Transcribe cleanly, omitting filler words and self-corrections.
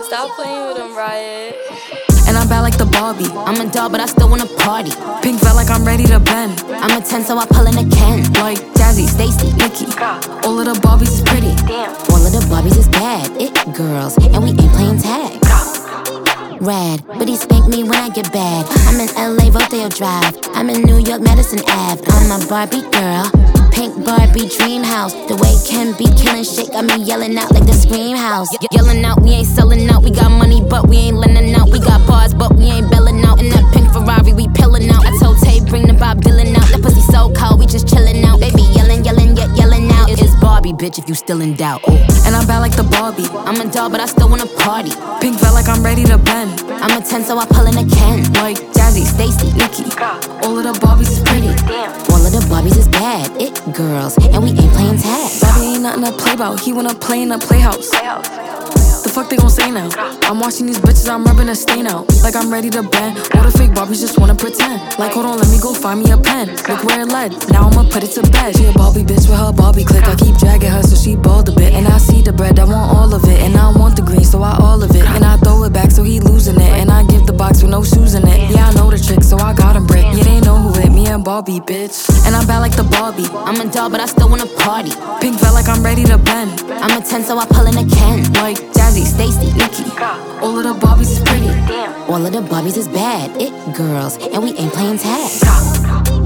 Stop playing with him, Riot. And I'm bad like the Barbie. I'm a doll, but I still wanna party. Pink felt like I'm ready to bend. I'm a 10, so I pull in a Ken. Like Jazzy, Stacy, Nikki. All of the Barbies is pretty. All of the Barbies is bad. It girls, and we ain't playing tag. Rad, but he spank me when I get bad. I'm in LA, Rodeo Drive. I'm in New York, Madison Ave. I'm a Barbie girl. Pink Barbie dream house. The way Ken be killing shit got me yelling out like the Scream House. Yelling out, we ain't selling out. We got money, but we ain't lending out. We got bars, but we ain't belling out. In that pink Ferrari, we pillin' out. I told Tay, bring the Bob Dylan out. That pussy so cold, we just chillin' out. Baby yelling, yelling, yet yelling out. It's Barbie, bitch, if you still in doubt. Ooh. And I'm bad like the Barbie. I'm a doll, but I still wanna party. Pink felt like I'm ready to bend. I'm a 10, so I pull in a Ken. Like Jazzy, Stacy, Nikki. All of the Barbies is pretty. All of the Barbies is bad. It girls, and we ain't playing tag. Bobby ain't nothing to play about. He wanna play in a playhouse. The fuck they gon' say now? I'm watching these bitches, I'm rubbing a stain out. Like I'm ready to bend. All the fake Barbies just wanna pretend. Like hold on, let me go find me a pen. Look where it led, now I'ma put it to bed. She a Barbie bitch with her Barbie click. I keep dragging her so she bald a bit. And I see the bread, I want all of it. And I want the green, so I all of it. And I throw it back so he losing it. And I give the box with no shoes in it. Yeah, I know the trick, so I got him brick. Yeah, they know who it, me and Barbie, bitch. And I'm bad like the Barbie. I'm a doll, but I still wanna party. Pink felt like I'm ready to bend. I'm a 10, so I pull in a Ken. Like Jazzy, Stacy, Nikki. All of the Barbies is pretty. All of the Barbies is bad. It girls, and we ain't playing tag.